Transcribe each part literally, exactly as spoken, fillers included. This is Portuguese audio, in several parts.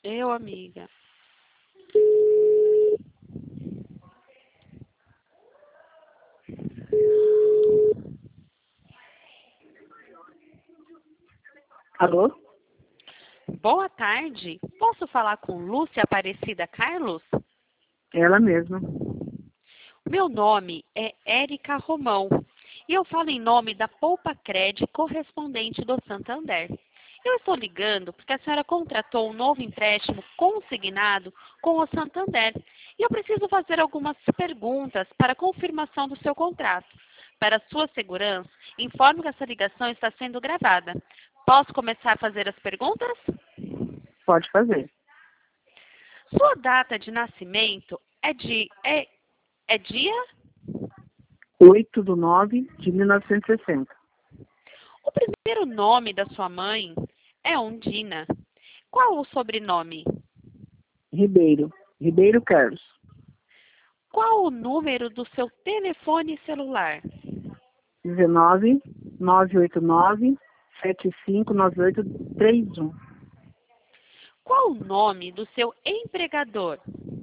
Eu, amiga. Alô? Boa tarde. Posso falar com Lúcia Aparecida Carlos? Ela mesma. Meu nome é Érica Romão e eu falo em nome da Poupa Cred correspondente do Santander. Eu estou ligando porque a senhora contratou um novo empréstimo consignado com o Santander e eu preciso fazer algumas perguntas para confirmação do seu contrato. Para sua segurança, informo que essa ligação está sendo gravada. Posso começar a fazer as perguntas? Pode fazer. Sua data de nascimento é de é, é dia? oito de nove de mil novecentos e sessenta. O primeiro nome da sua mãe é Undina. Qual o sobrenome? Ribeiro. Ribeiro Carlos. Qual o número do seu telefone celular? dezenove, nove oito nove, sete cinco nove oito três um. Qual o nome do seu empregador?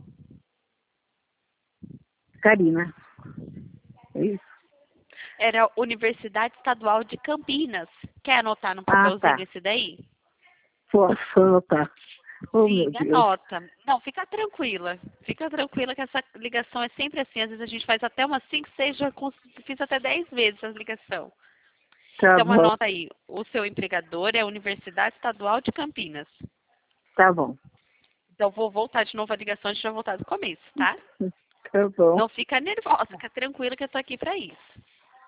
Karina. É isso? Era a Universidade Estadual de Campinas. Quer anotar no Ah, papelzinho tá. esse daí? Posso anotar. Oh, meu Sim, Deus. anota. Não, fica tranquila. Fica tranquila que essa ligação é sempre assim. Às vezes a gente faz até umas cinco, seis, já cons- fiz até dez vezes essa ligação. Tá Então bom. anota aí. O seu empregador é a Universidade Estadual de Campinas. Tá bom. Então vou voltar de novo a ligação, a gente vai voltar do começo, tá? Tá bom. Não fica nervosa, fica tranquila que eu tô aqui pra isso.